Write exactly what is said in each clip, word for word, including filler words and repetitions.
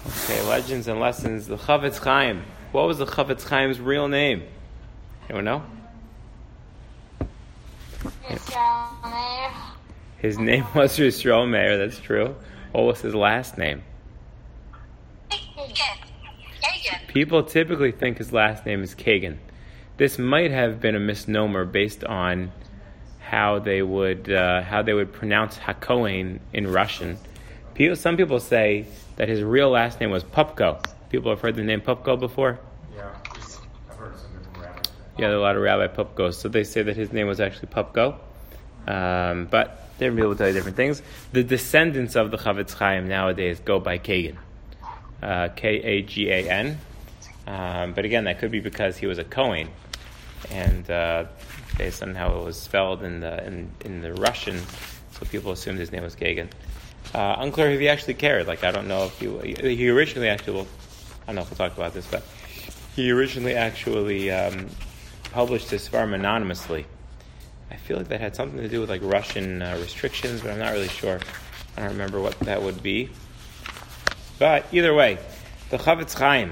Okay, legends and lessons. The Chavetz Chaim. What was the Chavetz Chaim's real name? Anyone know? Yisrael Meir. His name was Yisrael Meir, that's true. What was his last name? Kagan. People typically think his last name is Kagan. This might have been a misnomer based on how they would uh, how they would pronounce HaKohen in Russian. People, some people say that his real last name was Pupko. People have heard the name Pupko before? Yeah, I've heard some different rabbis. Yeah, there are a lot of Rabbi Pupkos. So they say that his name was actually Pupko. Um, but different people tell you different things. The descendants of the Chavetz Chaim nowadays go by Kagan. Uh, K A G A N. Um, but again, that could be because he was a Kohen. And uh, based on how it was spelled in the in, in the Russian, so people assumed his name was Kagan. Uh, unclear if he actually cared. Like, I don't know if he he originally actually. Well, I don't know if we'll talk about this, but he originally actually um, published his farm anonymously. I feel like that had something to do with like Russian uh, restrictions, but I'm not really sure. I don't remember what that would be. But either way, the Chavetz Chaim.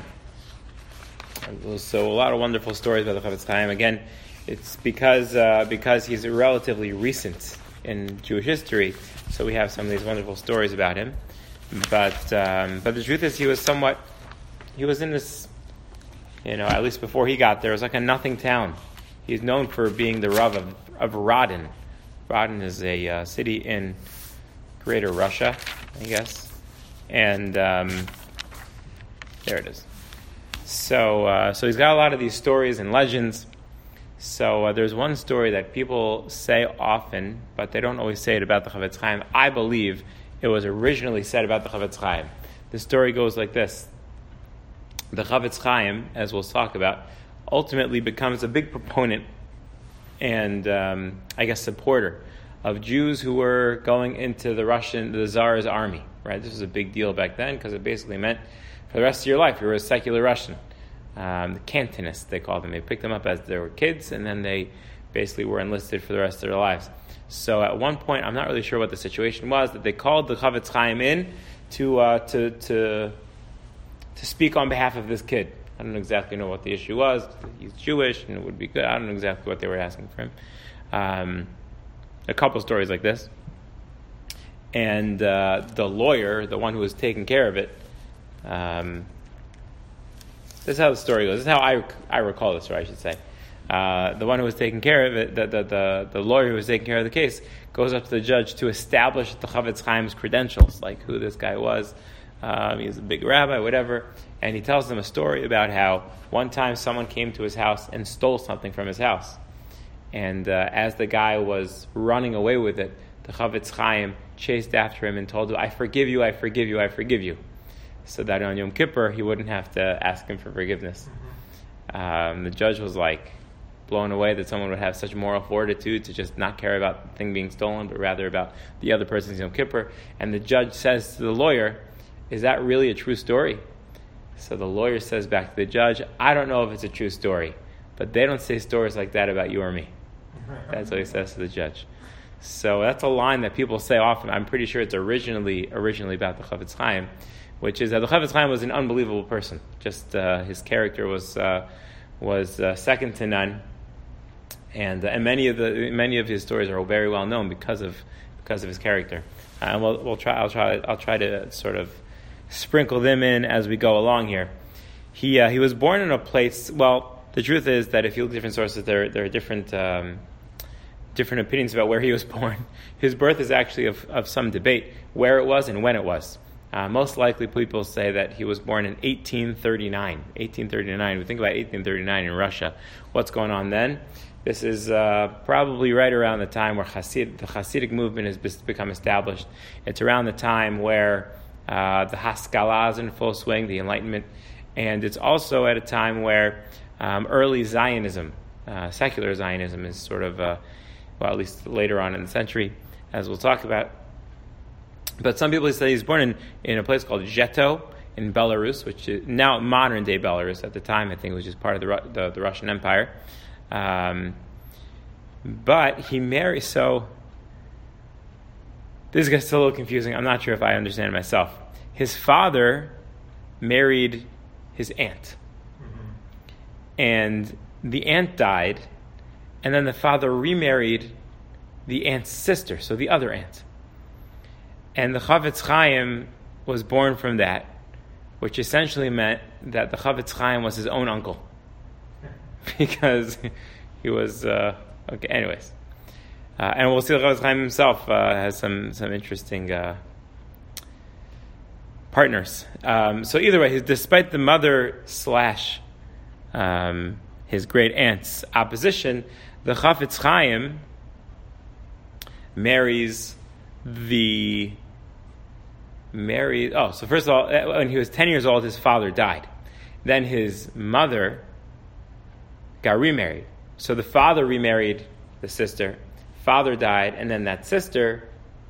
So a lot of wonderful stories about the Chavetz Chaim. Again, it's because uh, because he's relatively recent in Jewish history, so we have some of these wonderful stories about him. But um, but the truth is, he was somewhat he was in this, you know, at least before he got there, it was like a nothing town. He's known for being the Rav of, of Radin. Radin is a uh, city in Greater Russia, I guess, and um, there it is. So, uh, so he's got a lot of these stories and legends. So uh, there's one story that people say often, but they don't always say it about the Chavetz Chaim. I believe it was originally said about the Chavetz Chaim. The story goes like this. The Chavetz Chaim, as we'll talk about, ultimately becomes a big proponent and, um, I guess, supporter of Jews who were going into the Russian, the Tsar's army. Right? This was a big deal back then because it basically meant for the rest of your life you were a secular Russian. Um, the Cantonists, they called them. They picked them up as they were kids, and then they basically were enlisted for the rest of their lives. So at one point, I'm not really sure what the situation was, that they called the Chavetz Chaim in to uh, to to to speak on behalf of this kid. I don't exactly know what the issue was. He's Jewish, and it would be good. I don't know exactly what they were asking for him. Um, a couple stories like this. And uh, the lawyer, the one who was taking care of it, um, this is how the story goes. This is how I, I recall the story, I should say. Uh, the one who was taking care of it, the, the, the, the lawyer who was taking care of the case, goes up to the judge to establish the Chavetz Chaim's credentials, like who this guy was. Um, he's a big rabbi, whatever. And he tells them a story about how one time someone came to his house and stole something from his house. And uh, as the guy was running away with it, the Chavetz Chaim chased after him and told him, I forgive you, I forgive you, I forgive you. So that on Yom Kippur, he wouldn't have to ask him for forgiveness. Um, the judge was like blown away that someone would have such moral fortitude to just not care about the thing being stolen, but rather about the other person's Yom Kippur. And the judge says to the lawyer, is that really a true story? So the lawyer says back to the judge, I don't know if it's a true story, but they don't say stories like that about you or me. That's what he says to the judge. So that's a line that people say often. I'm pretty sure it's originally originally about the Chavetz Chaim, which is that the Chavetz Chaim was an unbelievable person. Just uh, his character was uh, was uh, second to none, and uh, and many of the many of his stories are very well known because of because of his character. Uh, and we'll we'll try I'll try I'll try to sort of sprinkle them in as we go along here. He uh, he was born in a place. Well, the truth is that if you look at different sources, there there are different. Um, different opinions about where he was born. His birth is actually of, of some debate, where it was and when it was. Uh, most likely people say that he was born in eighteen thirty-nine. eighteen thirty-nine, we think about eighteen thirty-nine in Russia. What's going on then? This is uh, probably right around the time where Hasid, the Hasidic movement has become established. It's around the time where uh, the Haskalah is in full swing, the Enlightenment, and it's also at a time where um, early Zionism, uh, secular Zionism is sort of... Uh, well, at least later on in the century, as we'll talk about. But some people say he's born in, in a place called Zheto in Belarus, which is now modern-day Belarus. At the time, I think it was just part of the the, the Russian Empire. Um, but he married, so this gets a little confusing. I'm not sure if I understand myself. His father married his aunt. And the aunt died, and then the father remarried the aunt's sister, so the other aunt. And the Chavetz Chaim was born from that, which essentially meant that the Chavetz Chaim was his own uncle. Because he was, uh, okay, anyways. Uh, and we'll see the Chavetz Chaim himself uh, has some, some interesting uh, partners. Um, so either way, his, despite the mother slash um, his great aunt's opposition, the Chavetz Chaim marries the married. Oh, so first of all, when he was ten years old, his father died. Then his mother got remarried. So the father remarried the sister. Father died, and then that sister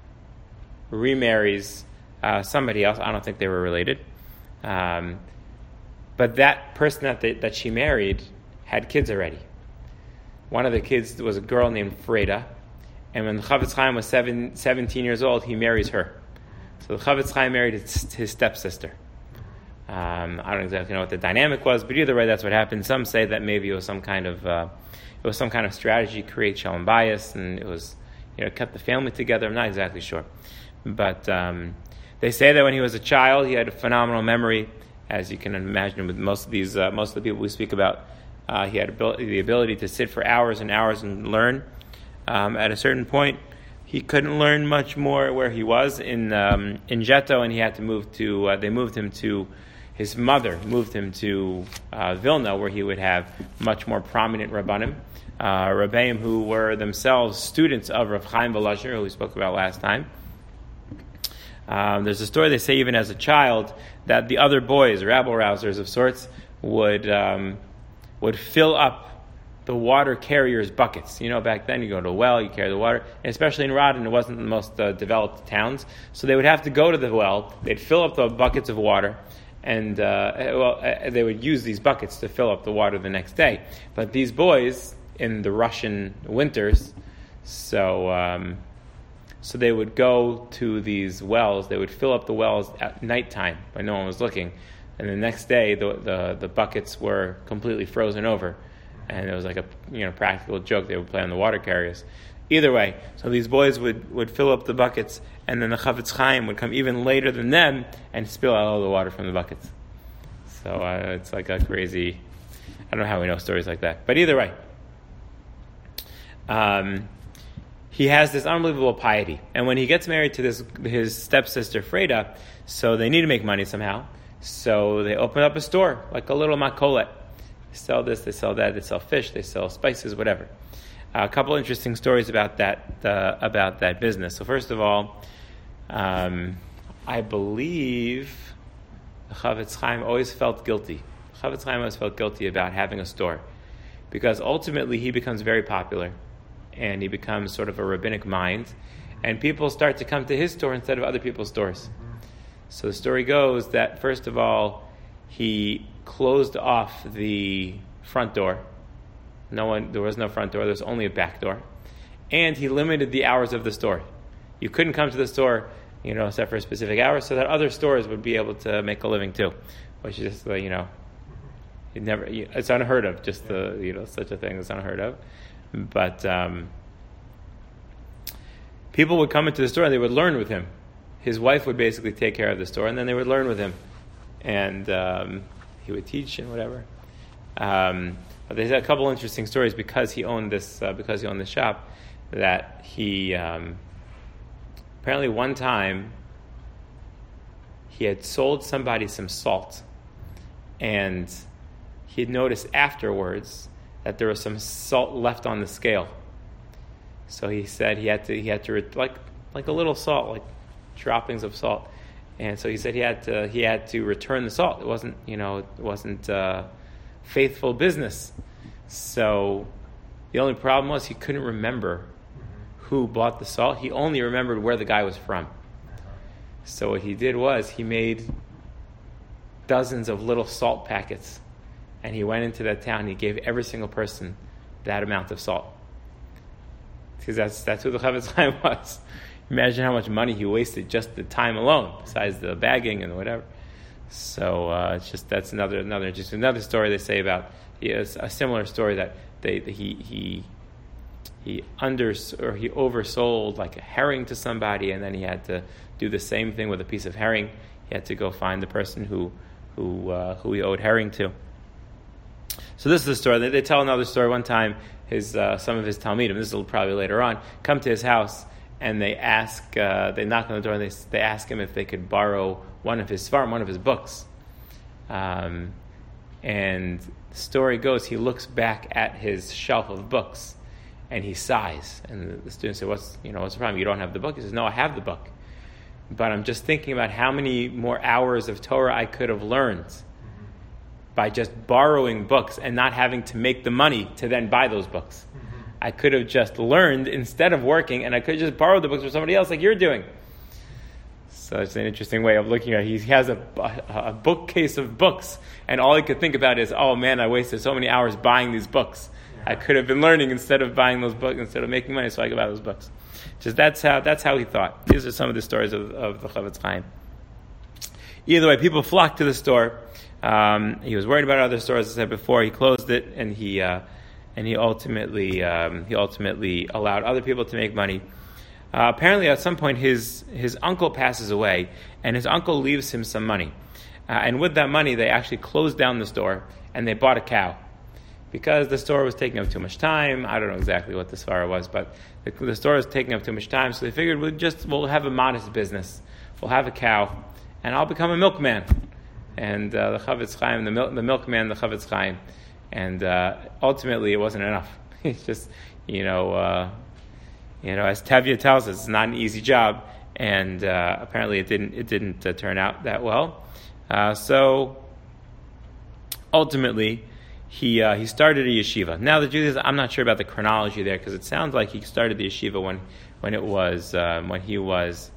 remarries uh, somebody else. I don't think they were related. Um, but that person that they, that she married had kids already. One of the kids was a girl named Freda. And when the Chavetz Chaim was seven, seventeen years old, he marries her. So the Chavetz Chaim married his, his stepsister. Um, I don't exactly know what the dynamic was, but either way, that's what happened. Some say that maybe it was some kind of uh, it was some kind of strategy to create shalom bayis, and it was, you know, kept the family together. I'm not exactly sure, but um, they say that when he was a child, he had a phenomenal memory, as you can imagine with most of these uh, most of the people we speak about. Uh, he had ability, the ability to sit for hours and hours and learn. Um, at a certain point, he couldn't learn much more where he was in um, in Jeto, and he had to move to. Uh, they moved him to. His mother moved him to uh, Vilna, where he would have much more prominent rabbanim, uh, rabbaim who were themselves students of Rav Chaim Volozhiner, who we spoke about last time. Um, there's a story they say even as a child that the other boys, rabble-rousers of sorts, would um, would fill up the water carriers' buckets. You know, back then you go to a well, you carry the water, and especially in Radin, it wasn't the most uh, developed towns, so they would have to go to the well, they'd fill up the buckets of water, and uh, well, uh, they would use these buckets to fill up the water the next day. But these boys, in the Russian winters, so um, so they would go to these wells, they would fill up the wells at nighttime when no one was looking, and the next day the the, the buckets were completely frozen over. And it was like a you know practical joke they would play on the water carriers. Either way, so these boys would, would fill up the buckets, and then the Chavetz Chaim would come even later than them and spill out all the water from the buckets. So uh, it's like a crazy. I don't know how we know stories like that, but either way, um, he has this unbelievable piety. And when he gets married to this his stepsister Freda, so they need to make money somehow. So they open up a store, like a little makolet. They sell this, they sell that, they sell fish, they sell spices, whatever. Uh, a couple interesting stories about that uh, about that business. So first of all, um, I believe the Chavetz Chaim always felt guilty. The Chavetz Chaim always felt guilty about having a store, because ultimately he becomes very popular, and he becomes sort of a rabbinic mind, and people start to come to his store instead of other people's stores. So the story goes that first of all, he closed off the front door. No one, there was no front door. There was only a back door, and he limited the hours of the store. You couldn't come to the store, you know, except for a specific hour, so that other stores would be able to make a living too. Which is just, you know, it never. It's unheard of. Just the, you know, such a thing is unheard of. But um, people would come into the store and they would learn with him. His wife would basically take care of the store, and then they would learn with him, and um, he would teach and whatever. Um, but there's a couple interesting stories because he owned this uh, because he owned the shop, that he um, apparently one time he had sold somebody some salt, and he had noticed afterwards that there was some salt left on the scale. So he said he had to he had to like like a little salt, like droppings of salt. And so he said he had to he had to return the salt. It wasn't, you know, it wasn't uh, faithful business. So the only problem was he couldn't remember who bought the salt. He only remembered where the guy was from. So what he did was he made dozens of little salt packets, and he went into that town and he gave every single person that amount of salt. Because that's that's who the Chavetz Chaim was. Imagine how much money he wasted just the time alone, besides the bagging and whatever. So uh, it's just that's another another just another story they say about he has a similar story that they that he he he under or he oversold like a herring to somebody, and then he had to do the same thing with a piece of herring. He had to go find the person who who uh, who he owed herring to. So this is the story. They, they tell another story. One time, his uh, some of his talmidim, this is probably later on, come to his house and they ask, uh, they knock on the door and they they ask him if they could borrow one of his svarim, one of his books. Um, and the story goes, he looks back at his shelf of books and he sighs. And the students say, "What's you know what's the problem? You don't have the book?" He says, "No, I have the book, but I'm just thinking about how many more hours of Torah I could have learned by just borrowing books and not having to make the money to then buy those books. Mm-hmm. I could have just learned instead of working, and I could have just borrowed the books from somebody else like you're doing." So it's an interesting way of looking at it. He has a, a, a bookcase of books, and all he could think about is, oh man, I wasted so many hours buying these books. Yeah. I could have been learning instead of buying those books, instead of making money, so I could buy those books. Just that's how that's how he thought. These are some of the stories of, of the Chavetz Chaim. Either way, people flocked to the store. Um, he was worried about other stores. As I said before, he closed it, and he uh, and he ultimately um, he ultimately allowed other people to make money. Uh, apparently, at some point, his his uncle passes away, and his uncle leaves him some money. Uh, and with that money, they actually closed down the store, and they bought a cow. Because the store was taking up too much time. I don't know exactly what the svara was, but the, the store was taking up too much time, so they figured we'll just we'll have a modest business. We'll have a cow, and I'll become a milkman. And uh, the Chavetz Chaim, the, mil- the milkman, the Chavetz Chaim. And uh, ultimately, it wasn't enough. It's just, you know, uh, you know, as Tevye tells us, it's not an easy job, and uh, apparently it didn't it didn't uh, turn out that well. Uh, so ultimately, he uh, he started a yeshiva. Now the Jews, I'm not sure about the chronology there, because it sounds like he started the yeshiva when when it was uh, when he was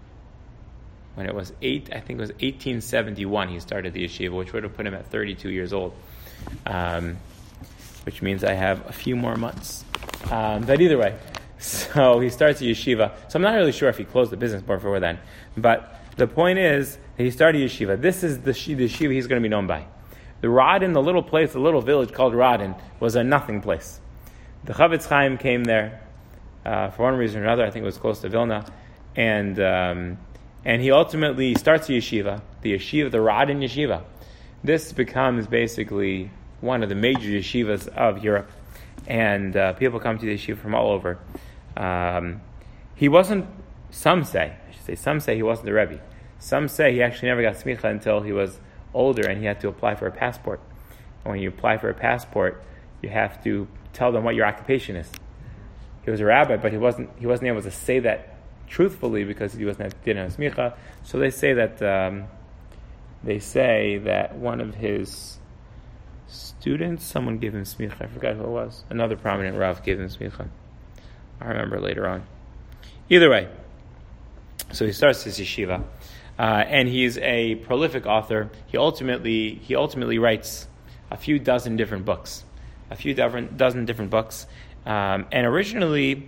when it was eight. I think it was eighteen seventy-one. He started the yeshiva, which would have put him at thirty-two years old, um, which means I have a few more months. Um, but either way. So he starts a yeshiva. So I'm not really sure if he closed the business before then. But the point is that he started a yeshiva. This is the, the yeshiva he's going to be known by. The Radin, the little place, the little village called Radin, was a nothing place. The Chavetz Chaim came there uh, for one reason or another. I think it was close to Vilna. And um, and he ultimately starts a yeshiva, the yeshiva, the Radin yeshiva. This becomes basically one of the major yeshivas of Europe. And uh, people come to the yeshiva from all over. Um, he wasn't, some say, I should say, some say he wasn't the Rebbe. Some say he actually never got smicha until he was older and he had to apply for a passport. And when you apply for a passport, you have to tell them what your occupation is. He was a rabbi, but he wasn't he wasn't able to say that truthfully because he wasn't didn't have smicha. So they say that um, they say that one of his students, someone gave him smicha. I forgot who it was. Another prominent Rav gave him smicha. I remember later on. Either way, so he starts his yeshiva, uh, and he's a prolific author. He ultimately he ultimately writes a few dozen different books, a few different dozen different books. Um, and originally,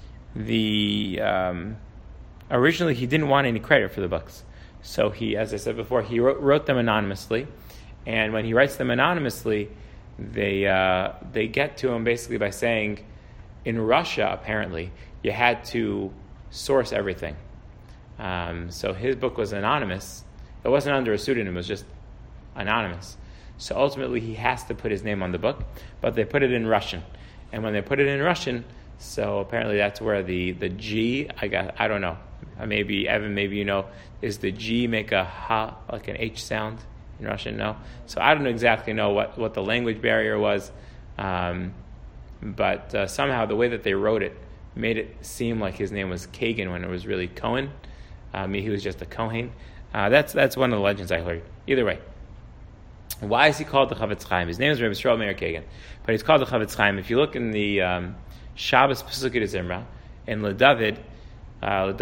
the um, originally he didn't want any credit for the books, so he, as I said before, he wrote, wrote them anonymously. And when he writes them anonymously, they uh, they get to him basically by saying, in Russia, apparently, you had to source everything. Um, so his book was anonymous. It wasn't under a pseudonym, it was just anonymous. So ultimately, he has to put his name on the book, but they put it in Russian. And when they put it in Russian, so apparently that's where the, the G, I got, I don't know, maybe, Evan, maybe you know, is the G make a ha, like an H sound? In Russian, no. So I don't exactly know what, what the language barrier was, um, but uh, somehow the way that they wrote it made it seem like his name was Kagan when it was really Cohen. Um, he was just a Kohen. Uh, that's that's one of the legends I heard. Either way, why is he called the Chavetz Chaim? His name is Rebbe Yisrael Meir Kagan, but he's called the Chavetz Chaim. If you look in the um, Shabbos Pesukei Zimra in LeDavid. Uh,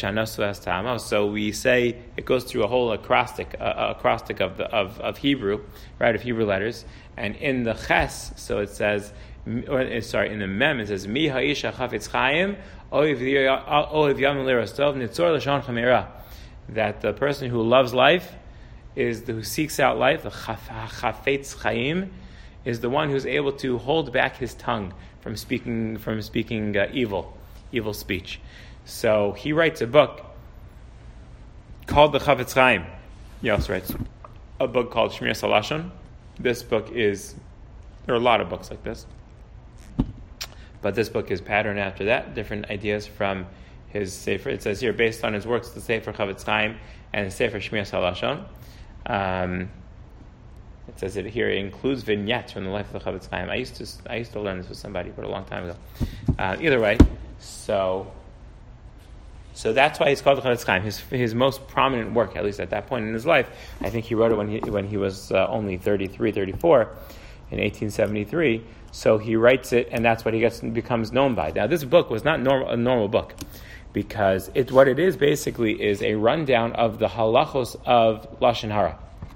so we say it goes through a whole acrostic, uh, acrostic of the of, of Hebrew, right, of Hebrew letters, and in the Ches, so it says, or, sorry, in the Mem it says Mi Ha'isha Chavetz Chaim Oiv Yamim L'Rostov Nitzor L'Shon Chamira, that the person who loves life is the who seeks out life. The chafetz chaim is the one who's able to hold back his tongue from speaking from speaking uh, evil, evil speech. So he writes a book called the Chafetz Chaim. He also writes a book called Shmiras HaLashon. This book is, there are a lot of books like this, but this book is patterned after that, different ideas from his Sefer. It says here, based on his works, the Sefer Chafetz Chaim and the Sefer Shmiras HaLashon. Um, it says it here, it includes vignettes from the life of the Chafetz Chaim. I used to I used to learn this with somebody, but a long time ago. Uh, either way, so so that's why he's called the Chafetz Chaim. His his most prominent work, at least at that point in his life, I think he wrote it when he when he was uh, only thirty-three, thirty-four in eighteen seventy-three. So he writes it, and that's what he gets becomes known by. Now, this book was not normal, a normal book, because it what it is basically is a rundown of the halachos of Lashon Hara.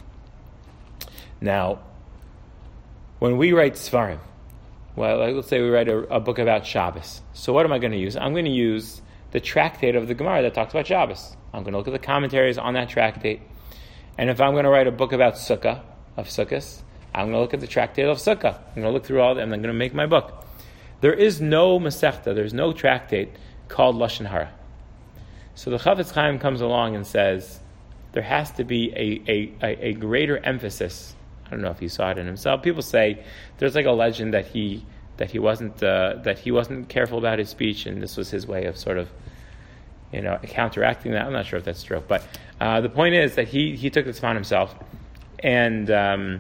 Now, when we write Svarim, well, like, let's say we write a, a book about Shabbos. So what am I going to use? I'm going to use the tractate of the Gemara that talks about Shabbos. I'm going to look at the commentaries on that tractate. And if I'm going to write a book about Sukkah, of Sukkos, I'm going to look at the tractate of Sukkah. I'm going to look through all of them, and I'm going to make my book. There is no Masechta, there's no tractate called Lashon Hara. So the Chafetz Chaim comes along and says, there has to be a, a, a greater emphasis. I don't know if he saw it in himself. People say there's like a legend that he that he wasn't uh, that he wasn't careful about his speech, and this was his way of sort of, you know, counteracting that. I'm not sure if that's true, but uh, the point is that he he took this upon himself, and um,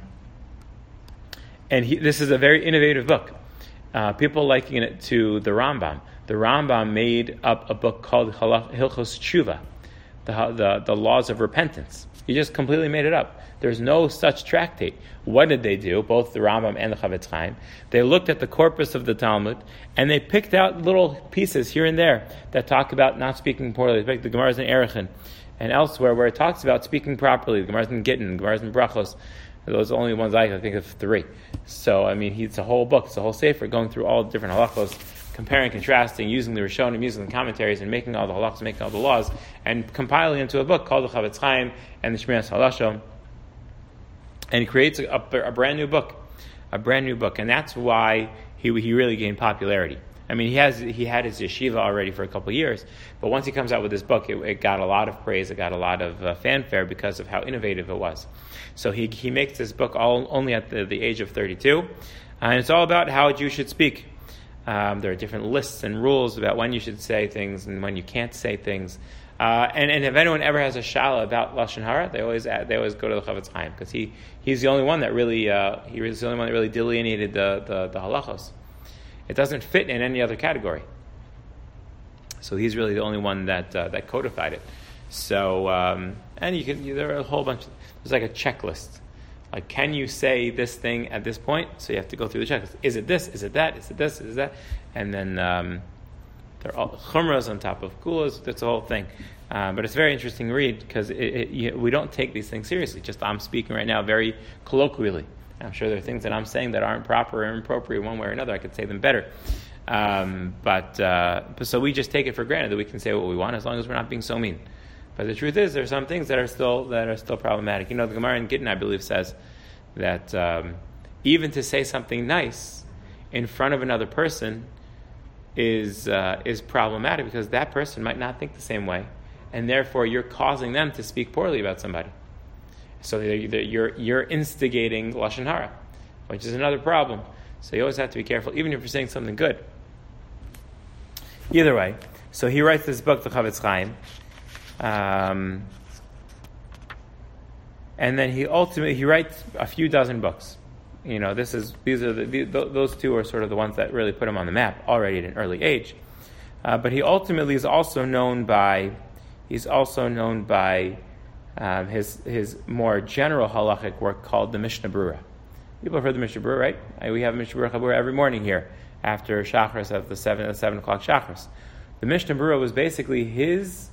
and he, this is a very innovative book. Uh, people liken it to the Rambam. The Rambam made up a book called Hilchos Tshuva, the, the the laws of repentance. He just completely made it up. There's no such tractate. What did they do? Both the Rambam and the Chafetz Chaim. They looked at the corpus of the Talmud, and they picked out little pieces here and there that talk about not speaking poorly. Like the Gemara's in Erechin and elsewhere where it talks about speaking properly. The Gemara's in Gittin, the Gemara's in Brachos. Those are the only ones I can think of three. So, I mean, it's a whole book. It's a whole sefer going through all the different halachos, comparing, contrasting, using the Rishonim, using the commentaries, and making all the halachos, making all the laws, and compiling into a book called the Chafetz Chaim and the Shmiras HaLashon. And he creates a, a, a brand new book, a brand new book, and that's why he he really gained popularity. I mean, he has he had his yeshiva already for a couple of years, but once he comes out with this book, it, it got a lot of praise, it got a lot of uh, fanfare because of how innovative it was. So he he makes this book all only at the, the age of thirty-two, uh, and it's all about how a Jew should speak. Um, there are different lists and rules about when you should say things and when you can't say things. Uh, and, and if anyone ever has a shala about Lashon Hara, they always add, they always go to the Chafetz Chaim because he he's the only one that really uh, he was the only one that really delineated the, the the halachos. It doesn't fit in any other category. So he's really the only one that uh, that codified it. So um, and you can you, there are a whole bunch. Of, there's like a checklist. Like, can you say this thing at this point? So you have to go through the checklist. Is it this? Is it that? Is it this? Is it that? And then um, they're all chumras on top of kulas. That's the whole thing. Uh, but it's a very interesting read because it, it, you, we don't take these things seriously. Just I'm speaking right now very colloquially. I'm sure there are things that I'm saying that aren't proper or inappropriate one way or another. I could say them better. Um, but, uh, but so we just take it for granted that we can say what we want as long as we're not being so mean. But the truth is, there are some things that are still that are still problematic. You know, the Gemara in Gittin, I believe, says that um, even to say something nice in front of another person is uh, is problematic because that person might not think the same way, and therefore you're causing them to speak poorly about somebody. So they're, they're, you're you're instigating Lashon Hara, which is another problem. So you always have to be careful, even if you're saying something good. Either way, so he writes this book, the Chafetz Chaim. Um, and then he ultimately he writes a few dozen books. You know, this is these are the, the, those two are sort of the ones that really put him on the map already at an early age. Uh, but he ultimately is also known by he's also known by um, his his more general halachic work called the Mishnah Berurah. People have heard the Mishnah Berurah, right? Uh, we have a Mishnah Berurah every morning here after Shachris at the seven at seven o'clock Shachris. The Mishnah Berurah was basically his.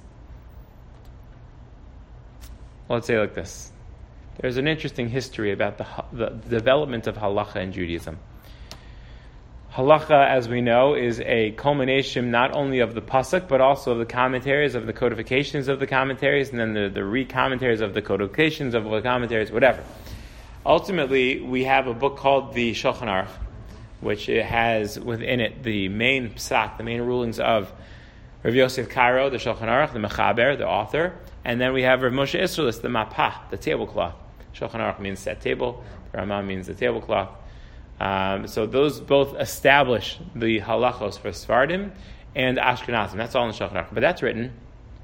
Let's say it like this. There's an interesting history about the, the development of halacha in Judaism. Halacha, as we know, is a culmination not only of the pasuk, but also of the commentaries, of the codifications of the commentaries, and then the, the re-commentaries of the codifications of the commentaries, whatever. Ultimately, we have a book called the Shulchan Aruch, which it has within it the main psak, the main rulings of Rav Yosef Karo, the Shulchan Aruch, the Mechaber, the author, and then we have Rav Moshe Isserlis, the Mapah, the tablecloth. Shulchan Aruch means set table, the Ramah means the tablecloth. Um, so those both establish the halachos for Sephardim and Ashkenazim. That's all in the Shulchan Aruch. But that's written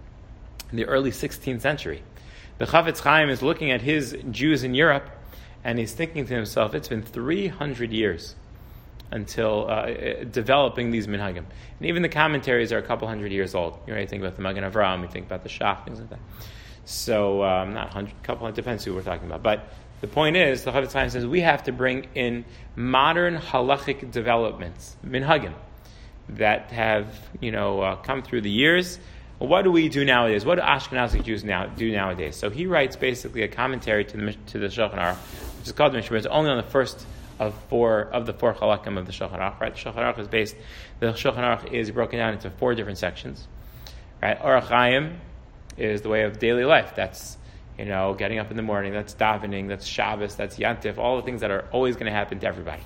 in the early sixteenth century. The Chafetz Chaim is looking at his Jews in Europe, and he's thinking to himself, it's been three hundred years until uh, developing these minhagim. And even the commentaries are a couple hundred years old. You know, you think about the Magen Avraham, you think about the Shach, things like that. So, um, not a hundred, couple, it depends who we're talking about. But the point is, the Chafetz Chaim says we have to bring in modern halachic developments, minhagim, that have, you know, uh, come through the years. Well, what do we do nowadays? What do Ashkenazi Jews now do nowadays? So he writes basically a commentary to the to the Shulchan Aruch, which is called the Mishnah. It's only on the first of four of the four halakim of the Shulchan Aruch. Right? The Shulchan Aruch is based. The Shulchan Aruch is broken down into four different sections. Right? Orach Chaim is the way of daily life. That's, you know, getting up in the morning. That's davening. That's Shabbos. That's Yantif. All the things that are always going to happen to everybody.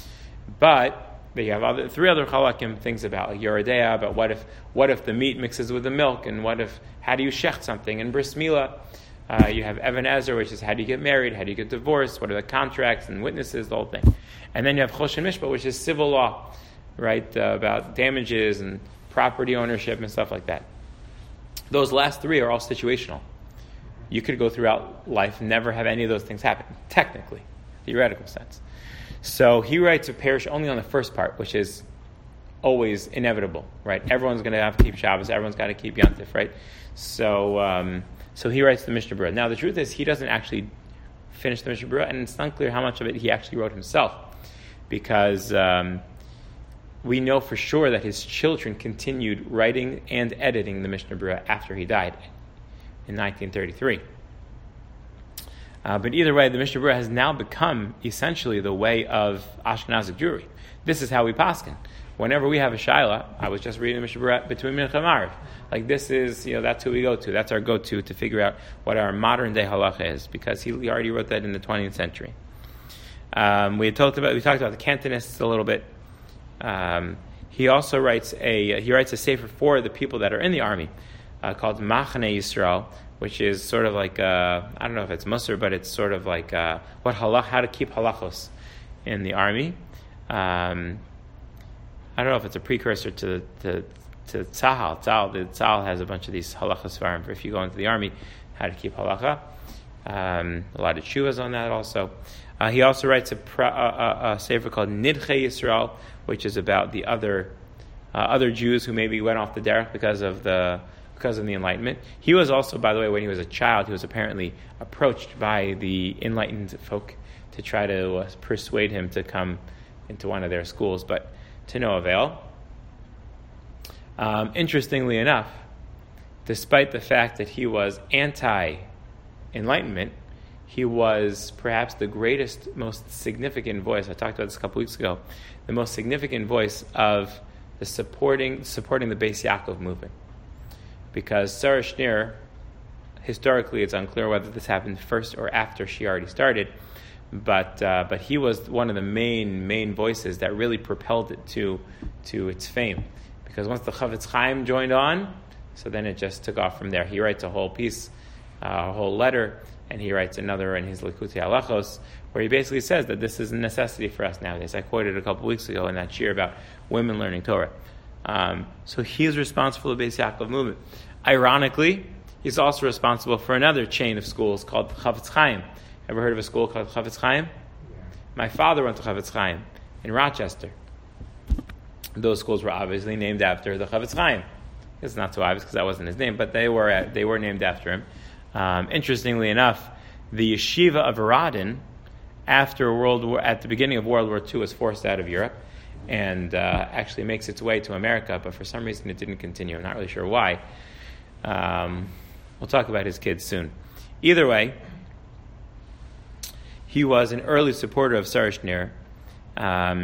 But you have other, three other halakim things about like Yoredea, about what if what if the meat mixes with the milk, and what if how do you shecht something, and bris milah. Uh, you have Even Ezer, which is how do you get married, how do you get divorced, what are the contracts and witnesses, the whole thing. And then you have Choshen Mishpat, which is civil law, right, uh, about damages and property ownership and stuff like that. Those last three are all situational. You could go throughout life and never have any of those things happen, technically, theoretical sense. So he writes a parish only on the first part, which is always inevitable, right? Everyone's going to have to keep Shabbos, everyone's got to keep Yantif, right? So um, so he writes the Mishnah Berurah. Now the truth is he doesn't actually finish the Mishnah Berurah, and it's unclear how much of it he actually wrote himself, because um, we know for sure that his children continued writing and editing the Mishnah Berurah after he died in nineteen thirty-three. Uh, but either way, the Mishnah Berurah has now become essentially the way of Ashkenazic Jewry. This is how we paskin. Whenever we have a shaila, I was just reading the Mishnah Berurah between Mincha and Mariv. Like this is, you know, that's who we go to. That's our go-to to figure out what our modern day halacha is, because he, he already wrote that in the twentieth century. Um, we had talked about we talked about the Cantonists a little bit. Um, he also writes a he writes a sefer for the people that are in the army uh, called Machane Yisrael, which is sort of like, uh, I don't know if it's Musar, but it's sort of like uh, what halach, how to keep halachos in the army. Um, I don't know if it's a precursor to to, to Tzahal. Tzahal, the Tzahal has a bunch of these halachas farim for if you go into the army, how to keep halacha. Um, a lot of tshuvas on that also. Uh, he also writes a, pra, a, a, a sefer called Nidchei Yisrael, which is about the other uh, other Jews who maybe went off the derech because of the because of the Enlightenment. He was also, by the way, when he was a child, he was apparently approached by the enlightened folk to try to uh, persuade him to come into one of their schools, but to no avail. Um, interestingly enough, despite the fact that he was anti-Enlightenment, he was perhaps the greatest, most significant voice, I talked about this a couple weeks ago, the most significant voice of the supporting supporting the Beis Yaakov movement. Because Sarah Schneer, historically it's unclear whether this happened first or after she already started, but uh, but he was one of the main main voices that really propelled it to to its fame. Because once the Chafetz Chaim joined on, so then it just took off from there. He writes a whole piece, uh, a whole letter, and he writes another in his Likutei Halachos, where he basically says that this is a necessity for us nowadays. I quoted a couple weeks ago in that shir about women learning Torah. Um, so he's responsible for the Beis Yaakov movement. Ironically, he's also responsible for another chain of schools called Chafetz Chaim. Ever heard of a school called Chafetz Chaim? Yeah. My father went to Chafetz Chaim in Rochester. Those schools were obviously named after the Chafetz Chaim. It's not so obvious because that wasn't his name, but they were uh, they were named after him. Um, interestingly enough, the yeshiva of Radin, after World War, at the beginning of World War Two, was forced out of Europe, and uh, actually makes its way to America, but for some reason it didn't continue. I'm not really sure why. Um, we'll talk about his kids soon. Either way, he was an early supporter of Sarah Schneer, um,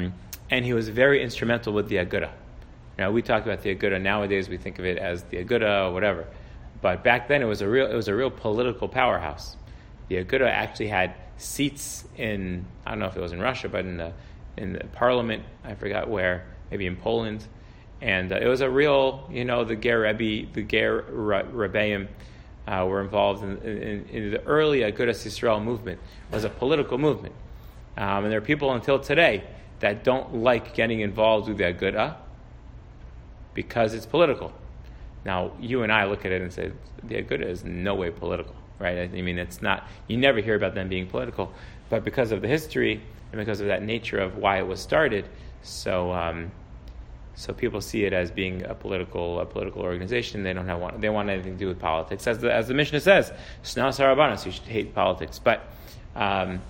and he was very instrumental with the Aguda. Now, we talk about the Aguda nowadays, we think of it as the Aguda or whatever. But back then, it was a real it was a real political powerhouse. The Aguda actually had seats in, I don't know if it was in Russia, but in the, in the parliament, I forgot where, maybe in Poland. And uh, it was a real, you know, the Ger Rebbe, the Ger Rebbeim uh, were involved in, in, in the early Agudas Yisrael movement. It was a political movement. Um, and there are people until today that don't like getting involved with the Aguda because it's political. Now, you and I look at it and say, the Aguda is no way political, right? I mean, it's not, you never hear about them being political, but because of the history and because of that nature of why it was started, so um, so people see it as being a political a political organization. They don't have want, they want anything to do with politics. As the, as the Mishnah says, Shnas Harabanas, you should hate politics. But um,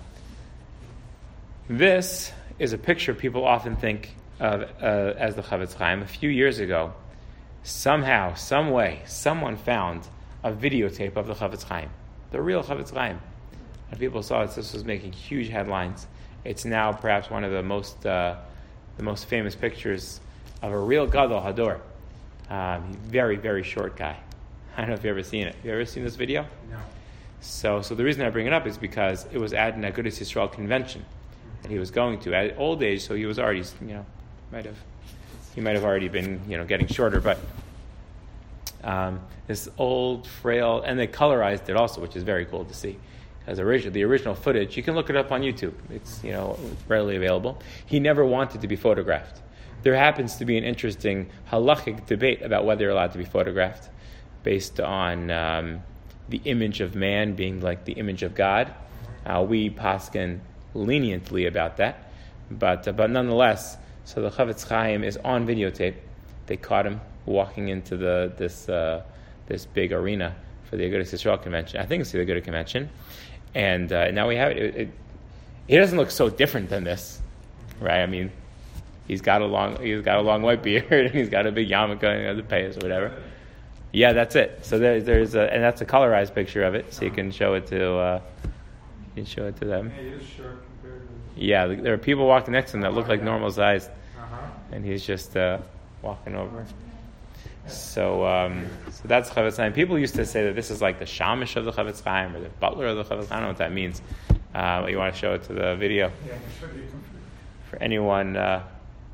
this is a picture people often think of uh, as the Chavetz Chaim. A few years ago, somehow, some way, someone found a videotape of the Chavetz Chaim, the real Chavetz Chaim. And people saw it. This was making huge headlines. It's now perhaps one of the most uh, the most famous pictures of a real Gadol Hador. Um, very, very short guy. I don't know if you've ever seen it. Have you ever seen this video? No. So, so the reason I bring it up is because it was at an Agudas Yisrael convention that he was going to at old age. So he was already, you know, might have he might have already been, you know, getting shorter. But um, this old, frail, and they colorized it also, which is very cool to see. As original, the original footage, you can look it up on YouTube. It's, you know, readily available. He never wanted to be photographed. There happens to be an interesting halachic debate about whether you're allowed to be photographed, based on um, the image of man being like the image of God. Uh, we paskin leniently about that, but uh, but nonetheless, so the Chavetz Chaim is on videotape. They caught him walking into the this uh, this big arena for the Agudas Yisrael convention. I think it's the Agudah convention. And uh, now we have it. It, it. He doesn't look so different than this, right? I mean, he's got a long, he's got a long white beard, and he's got a big yarmulke and the payas or whatever. Yeah, that's it. So there, there's a, and that's a colorized picture of it, so you can show it to, uh, you can show it to them. He is short compared to. Yeah, there are people walking next to him that look like normal size, Uh-huh. and he's just uh, walking over. So, um, so that's Chavetz Chaim. People used to say that this is like the Shamish of the Chavetz Chaim or the butler of the Chavetz Chaim. I don't know what that means. Uh, you want to show it to the video? Yeah, it should be. For anyone, uh,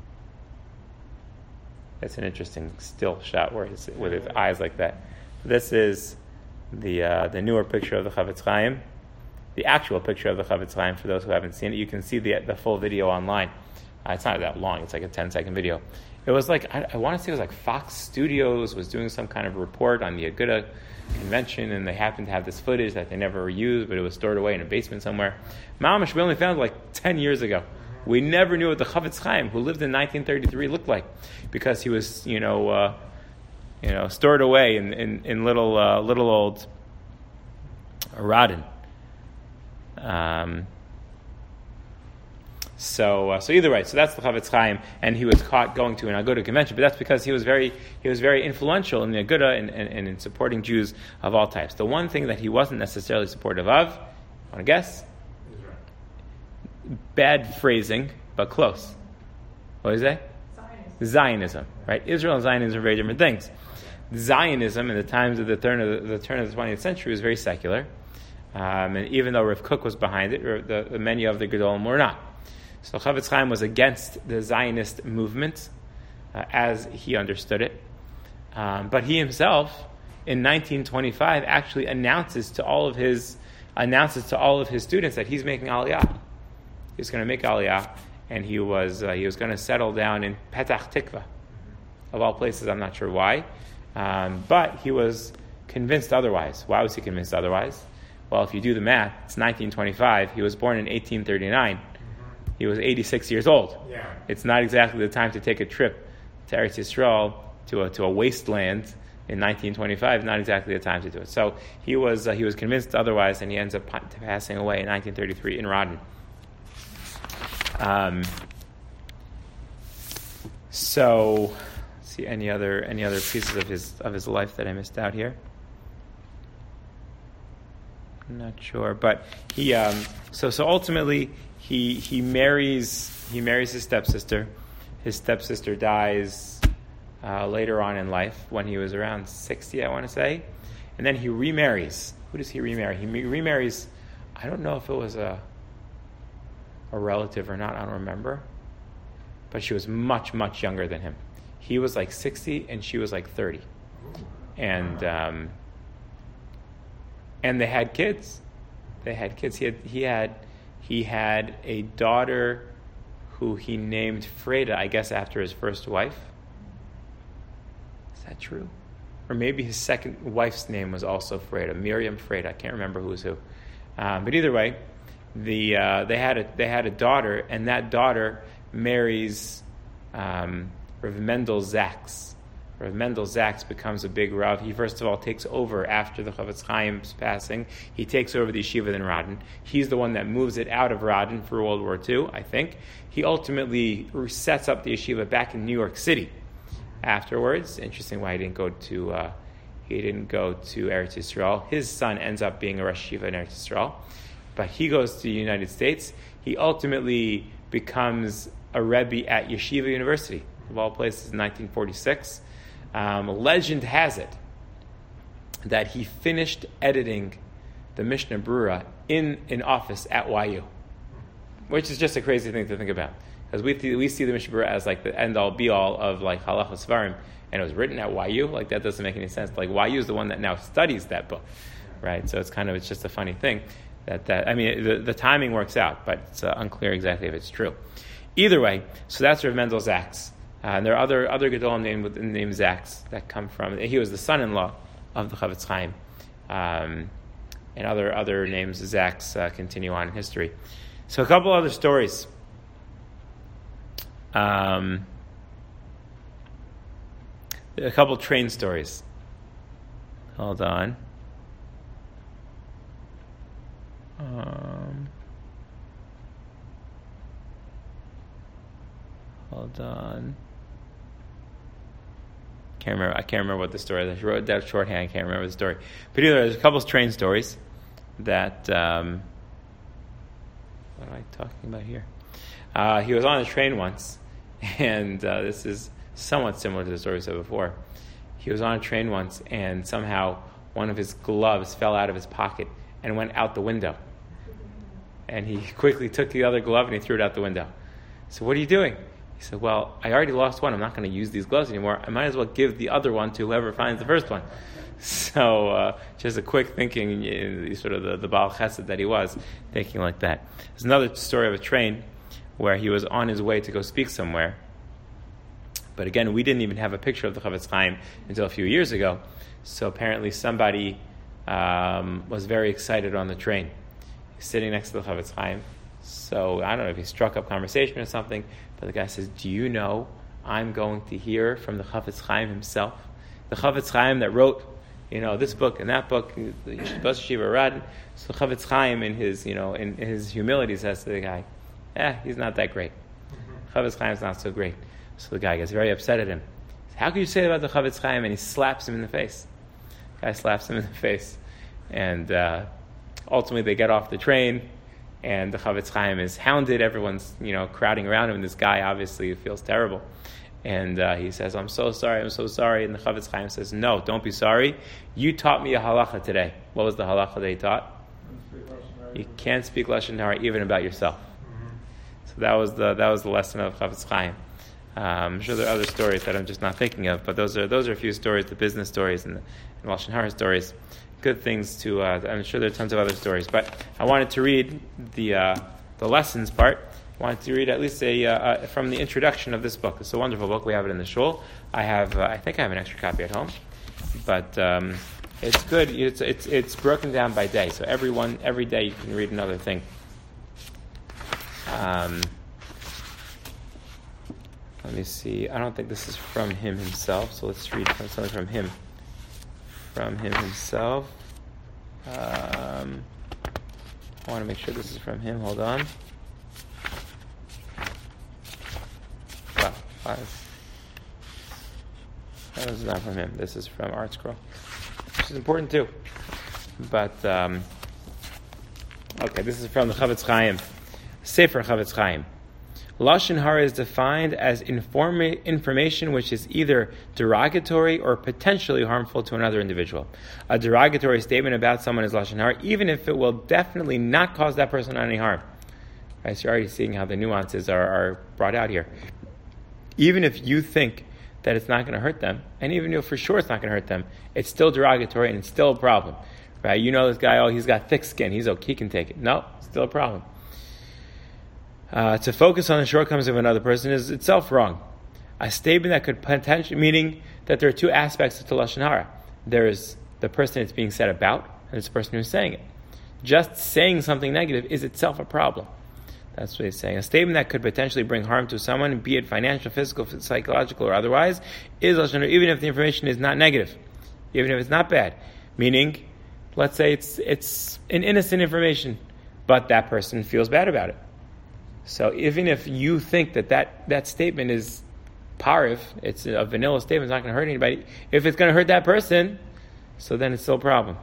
it's an interesting still shot where he's with his eyes like that. This is the uh, the newer picture of the Chavetz Chaim, the actual picture of the Chavetz Chaim. For those who haven't seen it, you can see the the full video online. Uh, it's not that long; it's like a ten second video. It was like, I, I want to say it was like Fox Studios was doing some kind of report on the Aguda convention, and they happened to have this footage that they never used, but it was stored away in a basement somewhere. Mamash, we only found it like ten years ago. We never knew what the Chavetz Chaim, who lived in nineteen thirty-three, looked like, because he was, you know, uh, you know, stored away in, in, in little uh, little old Radin. Um, So, uh, so either way, so that's the Chavetz Chaim, and he was caught going to an Aguda convention, but that's because he was very, he was very influential in the Aguda and, and, and in supporting Jews of all types. The one thing that he wasn't necessarily supportive of, want to guess? Bad phrasing, but close. What is that? Zionism. Zionism, right? Israel and Zionism are very different things. Zionism in the times of the turn of the, the turn of the twentieth century was very secular, um, and even though Rav Kook was behind it, the, the many of the Gedolim were not. So Chavetz Chaim was against the Zionist movement uh, as he understood it. Um, but he himself, in nineteen twenty-five, actually announces to all of his announces to all of his students that he's making Aliyah. He's going to make Aliyah, and he was uh, he was going to settle down in Petach Tikva, of all places. I'm not sure why, um, but he was convinced otherwise. Why was he convinced otherwise? Well, if you do the math, it's nineteen twenty-five. He was born in eighteen thirty-nine. He was eighty-six years old. Yeah. It's not exactly the time to take a trip to Eretz Yisrael, to a, to a wasteland in nineteen twenty-five. Not exactly the time to do it. So he was uh, he was convinced otherwise, and he ends up passing away in nineteen thirty-three in Radin. Um, so, let's see any other any other pieces of his of his life that I missed out here. I'm not sure, but he um, so so ultimately. He he marries he marries his stepsister. His stepsister dies uh, later on in life when he was around sixty, I want to say. And then he remarries. Who does he remarry? He remarries, I don't know if it was a, a relative or not, I don't remember. But she was much, much younger than him. He was like sixty and she was like thirty. And um, and they had kids. They had kids. He had he had he had a daughter who he named Freda, I guess after his first wife. Is that true? Or maybe his second wife's name was also Freda, Miriam Freda. I can't remember who was who. Um, but either way, the uh, they had a they had a daughter, and that daughter marries um, Rav Mendel Zaks. Rav Mendel Zaks becomes a big Rav. He first of all takes over after the Chavetz Chaim's passing. He takes over the yeshiva in Radin. He's the one that moves it out of Radin for World War Two, I think. He ultimately sets up the yeshiva back in New York City afterwards. Interesting why he didn't go to uh, he didn't go to Eretz Yisrael. His son ends up being a Rosh Yeshiva in Eretz Yisrael, but he goes to the United States. He ultimately becomes a Rebbe at Yeshiva University, of all places, in nineteen forty-six. Um, legend has it that he finished editing the Mishnah Berurah in an office at Y U, which is just a crazy thing to think about. Because we th- we see the Mishnah Berurah as like the end-all, be-all of like Halacha Svarim, and it was written at Y U. Like that doesn't make any sense. Like Y U is the one that now studies that book, right? So it's kind of it's just a funny thing that that I mean the, the timing works out, but it's uh, unclear exactly if it's true. Either way, so that's Rav Mendel Zaks. Uh, and there are other other Gedolim named named Zaks that come from. He was the son-in-law of the Chavetz Chaim, um, and other other names Zaks uh, continue on in history. So a couple other stories. Um, a couple train stories. Hold on. Um, hold on. Can't remember. I can't remember what the story is. I wrote that shorthand. I can't remember the story. But either there's a couple of train stories that. Um, what am I talking about here? Uh, he was on a train once, and uh, this is somewhat similar to the story we said before. He was on a train once, and somehow one of his gloves fell out of his pocket and went out the window. And he quickly took the other glove and he threw it out the window. So what are you doing? He said, well, I already lost one. I'm not going to use these gloves anymore. I might as well give the other one to whoever finds the first one. So uh, just a quick thinking, sort of the, the Baal Chesed that he was, thinking like that. There's another story of a train where he was on his way to go speak somewhere. But again, we didn't even have a picture of the Chavetz Chaim until a few years ago. So apparently somebody um, was very excited on the train. He's sitting next to the Chavetz Chaim. So I don't know if he struck up conversation or something, but the guy says, do you know I'm going to hear from the Chavetz Chaim himself? The Chavetz Chaim that wrote, you know, this book and that book, the Bas Yeshiva Radin. So Chavetz Chaim in his, you know, in, in his humility says to the guy, eh, he's not that great. Chavetz Chaim's not so great. So the guy gets very upset at him. How can you say that about the Chavetz Chaim? And he slaps him in the face. The guy slaps him in the face. And uh, ultimately they get off the train, and the Chavetz Chaim is hounded. Everyone's, you know, crowding around him. And this guy obviously feels terrible. And uh, he says, I'm so sorry, I'm so sorry. And the Chavetz Chaim says, no, don't be sorry. You taught me a halacha today. What was the halacha that he taught? You can't speak Lashon Hara even about yourself. Mm-hmm. So that was the that was the lesson of Chavetz Chaim. Um, I'm sure there are other stories that I'm just not thinking of, but those are those are a few stories, the business stories and the and Lashon Hara stories. Good things to. Uh, I'm sure there are tons of other stories, but I wanted to read the uh, the lessons part. I wanted to read at least a uh, uh, from the introduction of this book. It's a wonderful book. We have it in the shul. I have. Uh, I think I have an extra copy at home, but um, it's good. It's it's it's broken down by day. So every one every day you can read another thing. Um, let me see. I don't think this is from him himself. So let's read something from him. From him himself. Um, I want to make sure this is from him. Hold on. Wow, five. That was not from him. This is from ArtScroll, which is important too. But um, okay, this is from the Chavetz Chaim, Sefer Chavetz Chaim. Lashon hara is defined as informa- information which is either derogatory or potentially harmful to another individual. A derogatory statement about someone is lashon hara, even if it will definitely not cause that person any harm. Right, so you're already seeing how the nuances are, are brought out here. Even if you think that it's not going to hurt them, and even if for sure it's not going to hurt them, it's still derogatory and it's still a problem. Right? You know this guy, oh, he's got thick skin, he's okay, he can take it. No, it's still a problem. Uh, to focus on the shortcomings of another person is itself wrong. A statement that could potentially, meaning that there are two aspects to lashon hara. There's the person it's being said about, and there's the person who's saying it. Just saying something negative is itself a problem. That's what he's saying. A statement that could potentially bring harm to someone, be it financial, physical, psychological, or otherwise, is lashon hara, even if the information is not negative, even if it's not bad. Meaning, let's say it's it's an innocent information, but that person feels bad about it. So even if you think that that, that statement is parif, it's a vanilla statement, it's not going to hurt anybody, if it's going to hurt that person, so then it's still a problem.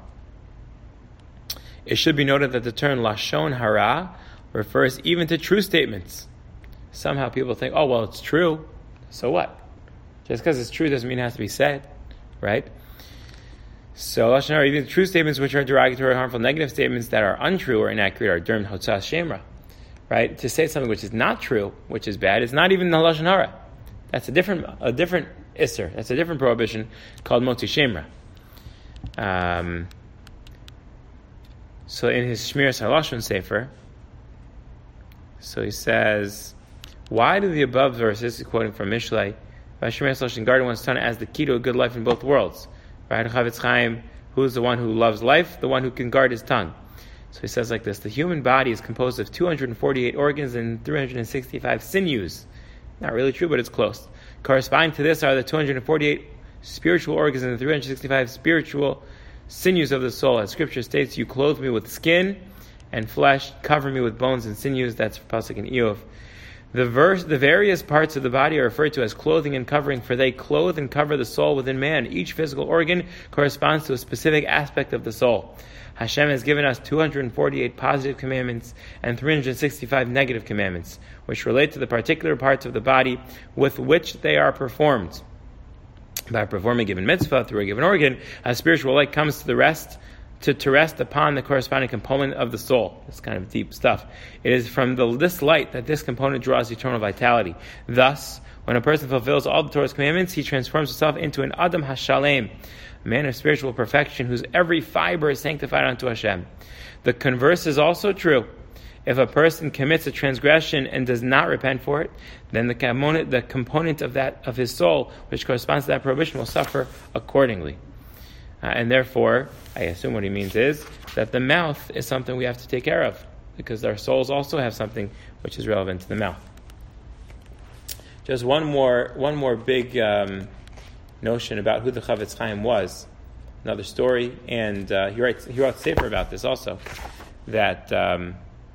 It should be noted that the term lashon hara refers even to true statements. Somehow people think, oh, well, it's true, so what? Just because it's true doesn't mean it has to be said, right? So lashon hara, even true statements which are derogatory or harmful, negative statements that are untrue or inaccurate are termed hotzas shemra. Right? To say something which is not true, which is bad, is not even the lashon hara. That's a different a different isser. That's a different prohibition called motzi shemra. Um, so in his Shmiras HaLashon Sefer, so he says, why do the above verses, quoting from Mishlei, Shmiras HaLashon guarded one's tongue as the key to a good life in both worlds? Right? Chavetz Chaim, who is the one who loves life? The one who can guard his tongue. So he says like this: the human body is composed of two hundred forty-eight organs and three hundred sixty-five sinews. Not really true, but it's close. Corresponding to this are the two hundred forty-eight spiritual organs and the three hundred sixty-five spiritual sinews of the soul. As Scripture states, you clothe me with skin and flesh, cover me with bones and sinews. That's pasuk in Eov. The verse, the various parts of the body are referred to as clothing and covering, for they clothe and cover the soul within man. Each physical organ corresponds to a specific aspect of the soul. Hashem has given us two hundred forty-eight positive commandments and three hundred sixty-five negative commandments, which relate to the particular parts of the body with which they are performed. By performing a given mitzvah through a given organ, a spiritual light comes to the rest to, to rest upon the corresponding component of the soul. It's kind of deep stuff. It is from the, this light that this component draws eternal vitality. Thus, when a person fulfills all the Torah's commandments, he transforms himself into an Adam HaShalem, a man of spiritual perfection whose every fiber is sanctified unto Hashem. The converse is also true. If a person commits a transgression and does not repent for it, then the component, the component of that of his soul, which corresponds to that prohibition, will suffer accordingly. Uh, and therefore, I assume what he means is that the mouth is something we have to take care of, because our souls also have something which is relevant to the mouth. Just one more, one more big um, notion about who the Chavetz Chaim was. Another story, and uh, he writes, he wrote a sefer about this also, that um,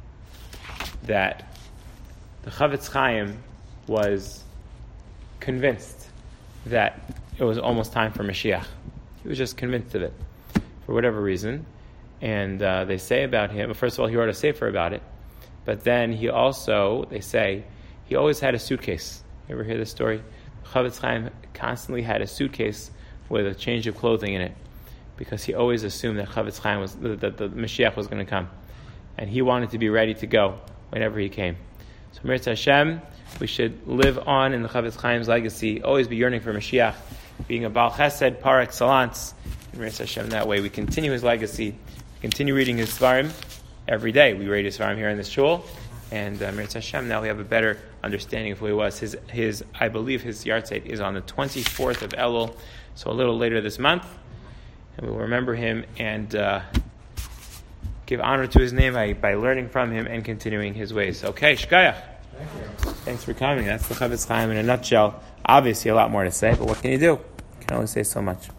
that the Chavetz Chaim was convinced that it was almost time for Mashiach. He was just convinced of it, for whatever reason. And uh, they say about him, first of all, he wrote a sefer about it, but then he also, they say, he always had a suitcase. You ever hear this story? Chavetz Chaim constantly had a suitcase with a change of clothing in it, because he always assumed that Chavetz Chaim was, that the, the Mashiach was going to come, and he wanted to be ready to go whenever he came. So Mirz Hashem, we should live on in the Chavetz Chaim's legacy, always be yearning for Mashiach, being a Baal Chesed par excellence. And Mirz Hashem, that way we continue his legacy, continue reading his Svarim every day. We read his Svarim here in this shul, and uh, Mirz Hashem, now we have a better understanding of who he was. His, his, I believe his yahrzeit is on the twenty-fourth of Elul, so a little later this month, and we'll remember him and uh, give honor to his name by, by learning from him and continuing his ways. Okay, Shkayach. Thank you. Thanks for coming. That's the Chavetz Chaim in a nutshell. Obviously, a lot more to say, but what can you do? You can only say so much.